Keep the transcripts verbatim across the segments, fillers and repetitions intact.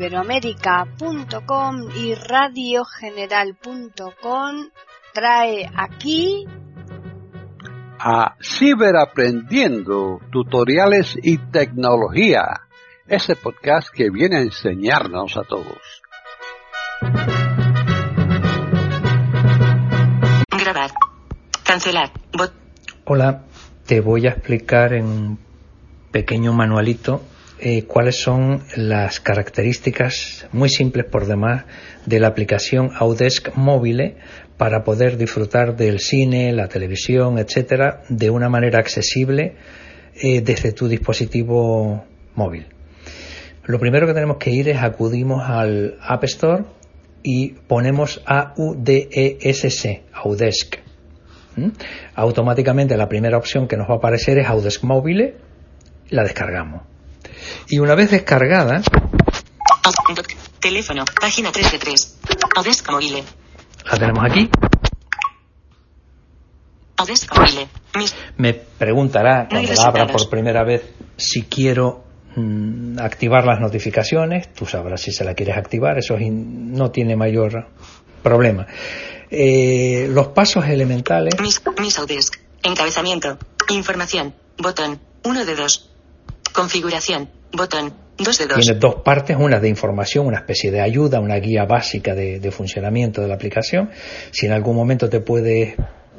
iberoamérica punto com y radio general punto com trae aquí a Ciberaprendiendo, tutoriales y tecnología, ese podcast que viene a enseñarnos a todos. Grabar. Cancelar. Bot. Hola, te voy a explicar en un pequeño manualito eh, cuáles son las características muy simples por demás de la aplicación Audesc Mobile para poder disfrutar del cine, la televisión, etcétera, de una manera accesible eh, desde tu dispositivo móvil. Lo primero que tenemos que ir es acudimos al App Store y ponemos A U D E S C, Audesc. ¿Mm? Automáticamente la primera opción que nos va a aparecer es Audesc Mobile, la descargamos. Y una vez descargada, teléfono, página tres de tres, Audesc Mobile. La tenemos aquí. Audesc Mobile. Mis... Me preguntará no cuando la abra por primera vez si quiero mmm, activar las notificaciones. Tú sabrás si se la quieres activar, eso es in... no tiene mayor problema. Eh, los pasos elementales. Mis, mis Audesc. Encabezamiento. Información. Botón. uno de dos. Configuración. Botón. dos de dos. Tiene dos partes, una de información, una especie de ayuda, una guía básica de, de funcionamiento de la aplicación. Si en algún momento te puedes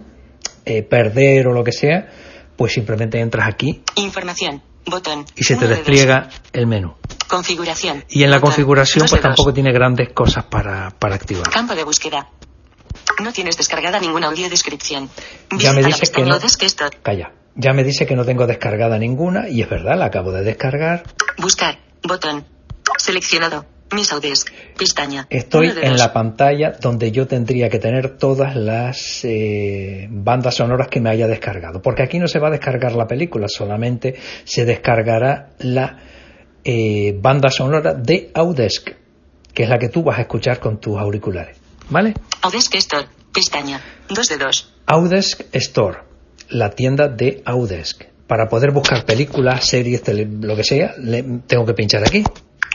eh, perder o lo que sea, pues simplemente entras aquí. Información. Botón. Y se te despliega el menú. Configuración. Y en la botón, configuración pues tampoco dos. Tiene grandes cosas para, para activar. Campo de búsqueda. No tienes descargada ninguna audiodescripción. Ya me dice que no. Esto. Calla. Ya me dice que no tengo descargada ninguna y es verdad, la acabo de descargar. Buscar. Botón. Seleccionado. Mis Audesc. Pestaña. Estoy en dos. La pantalla donde yo tendría que tener todas las eh, bandas sonoras que me haya descargado. Porque aquí no se va a descargar la película, solamente se descargará la eh, banda sonora de Audesc, que es la que tú vas a escuchar con tus auriculares. ¿Vale? Audesc Store. Pestaña. dos de dos. Audesc Store. La tienda de Audesc. Para poder buscar películas, series, tele, lo que sea, le, tengo que pinchar aquí.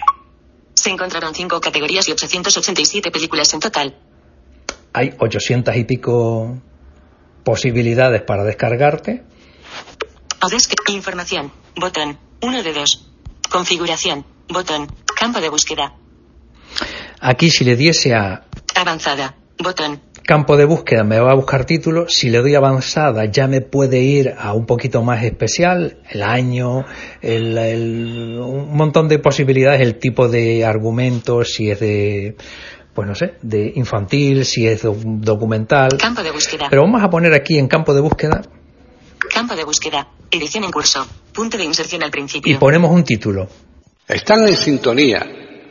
Se encontraron cinco categorías y ochocientas ochenta y siete películas en total. Hay ochocientas y pico posibilidades para descargarte. Audesc. Información. Botón. uno de dos. Configuración. Botón. Campo de búsqueda. Aquí si le diese a... Avanzada. Botón. Campo de búsqueda me va a buscar títulos. Si le doy avanzada ya me puede ir a un poquito más especial, el año, el, el, un montón de posibilidades, el tipo de argumento, si es de, pues no sé, de infantil, si es documental. Campo de búsqueda. Pero vamos a poner aquí en campo de búsqueda. Campo de búsqueda. Edición en curso. Punto de inserción al principio. Y ponemos un título. Están en sintonía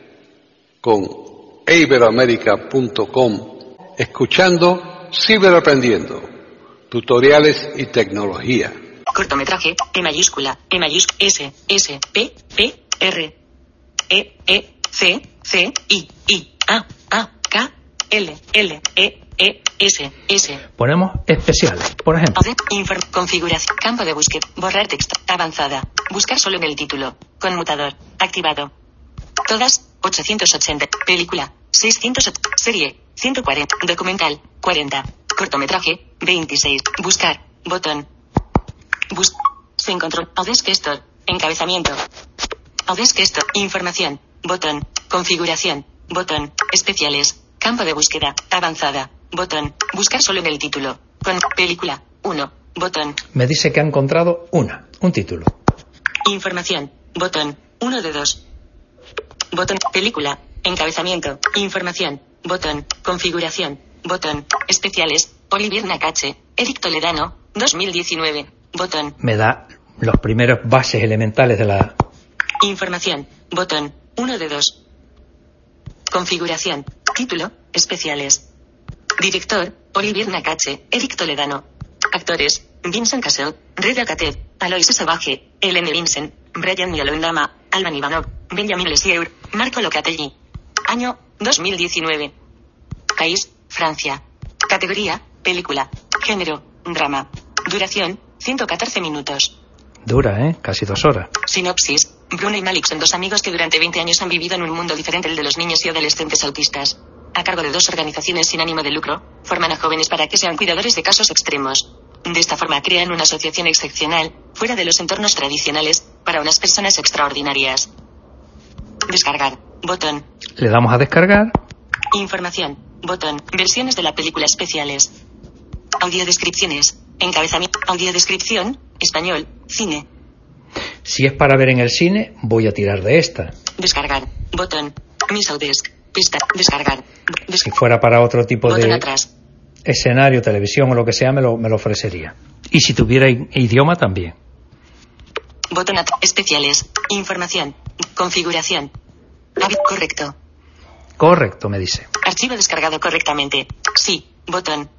con iberoamérica punto com. Escuchando Ciberaprendiendo, tutoriales y tecnología. Cortometraje, E mayúscula, E mayúscula, S, S, P, P, R, E, E, C, C, I, I, A, A, K, L, L, E, E, S, S. Ponemos especiales, por ejemplo. Inform, configuración, campo de búsqueda, borrar texto, avanzada, buscar solo en el título, conmutador, activado. Todas, ochocientos ochenta, película, seiscientos, serie, ciento cuarenta, documental, cuarenta, cortometraje, veintiséis, buscar, botón. Bus se encontró, Audesc Store, encabezamiento. Audesc Store, información, botón, configuración, botón, especiales, campo de búsqueda, avanzada, botón, buscar solo en el título, con película, uno, botón. Me dice que ha encontrado una, un título. Información, botón, uno de dos. Botón, película, encabezamiento, información, botón, configuración, botón, especiales, Olivier Nakache, Eric Toledano, dos mil diecinueve, botón. Me da los primeros bases elementales de la... Información, botón, uno de dos. Configuración, título, especiales. Director, Olivier Nakache, Eric Toledano. Actores, Vincent Cassel, Reda Kateb, Aloyse Sauvage, Helene Vincent, Brian Mialondama, Alban Ivanov, Benjamin Lesieur, Marco Locatelli. Año, dos mil diecinueve. País, Francia. Categoría, película. Género, drama. Duración, ciento catorce minutos. Dura, ¿eh? Casi dos horas. Sinopsis, Bruno y Malik son dos amigos que durante veinte años han vivido en un mundo diferente al de los niños y adolescentes autistas. A cargo de dos organizaciones sin ánimo de lucro, forman a jóvenes para que sean cuidadores de casos extremos. De esta forma crean una asociación excepcional, fuera de los entornos tradicionales, para unas personas extraordinarias. Descargar. Botón. Le damos a descargar. Información. Botón. Versiones de la película especiales. Audiodescripciones. Encabezamiento. Audiodescripción. Español. Cine. Si es para ver en el cine, voy a tirar de esta. Descargar. Botón. Miss Audesk. Pista. Descargar. Des- Si fuera para otro tipo Botón de atrás. escenario, televisión o lo que sea, me lo, me lo ofrecería. Y si tuviera i- idioma también. Botón atrás. Especiales. Información. Configuración. Avi- Correcto. Correcto, me dice. Archivo descargado correctamente. Sí. Botón.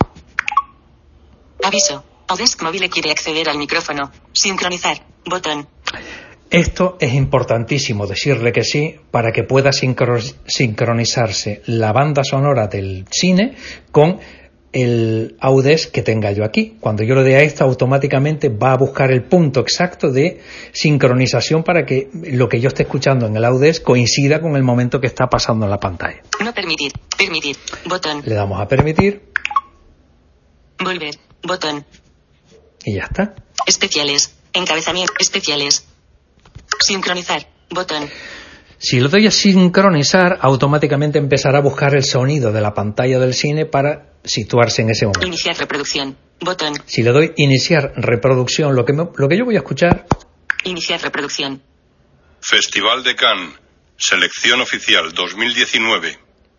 Aviso. Audesk Mobile quiere acceder al micrófono. Sincronizar. Botón. Esto es importantísimo, decirle que sí, para que pueda sincro- sincronizarse la banda sonora del cine con el Audesk que tenga yo aquí. Cuando yo le dé a esto, automáticamente va a buscar el punto exacto de sincronización para que lo que yo esté escuchando en el Audesk coincida con el momento que está pasando en la pantalla. No permitir. Permitir. Botón. Le damos a permitir Volver. Botón. y ya está. Especiales. Encabezamiento. Especiales. Sincronizar. Botón. Si le doy a sincronizar, automáticamente empezará a buscar el sonido de la pantalla del cine para situarse en ese momento. Iniciar reproducción. Botón. Si le doy iniciar reproducción, lo que, me- lo que yo voy a escuchar, Iniciar reproducción. Festival de Cannes. Selección oficial dos mil diecinueve.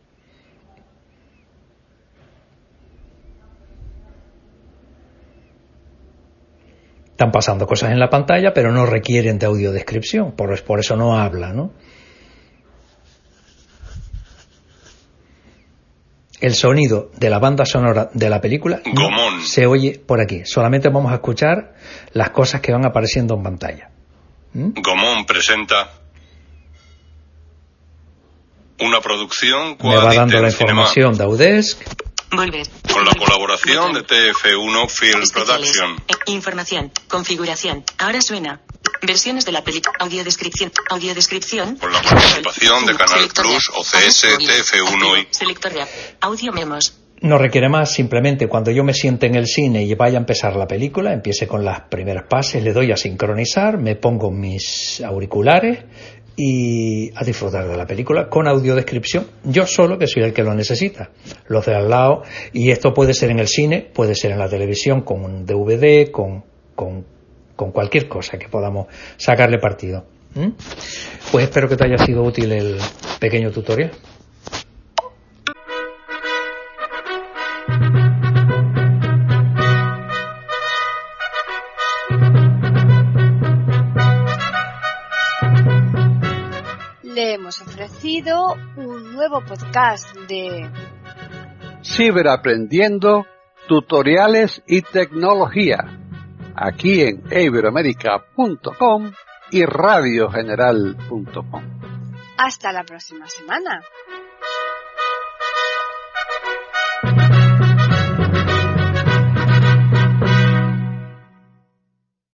están pasando cosas en la pantalla, pero no requieren de audiodescripción, por, por eso no habla, ¿no? El sonido de la banda sonora de la película no Gomón. se oye por aquí. Solamente vamos a escuchar las cosas que van apareciendo en pantalla. ¿Mm? Gomón presenta una producción Me va dando la Quadritel Cinema, información de Audesk. Volver. con la colaboración de T F uno Film Especiales. Production. Eh, Información. Configuración. Ahora suena. Versiones de la película. Audiodescripción. Audiodescripción. Con la participación de Canal Selector Plus, de- O C S, Audio T F uno y... Activo. Selector de audio memos. No requiere más, simplemente cuando yo me siente en el cine y vaya a empezar la película, empiece con las primeras pases, le doy a sincronizar, me pongo mis auriculares y a disfrutar de la película con audiodescripción, yo solo, que soy el que lo necesita, los de al lado, y esto puede ser en el cine, puede ser en la televisión, con un D V D, con, con, con cualquier cosa que podamos sacarle partido. ¿Mm? Pues espero que te haya sido útil el pequeño tutorial. Le hemos ofrecido un nuevo podcast de Ciberaprendiendo, tutoriales y tecnología, aquí en iberoamerica punto com y radio general punto com. Hasta la próxima semana.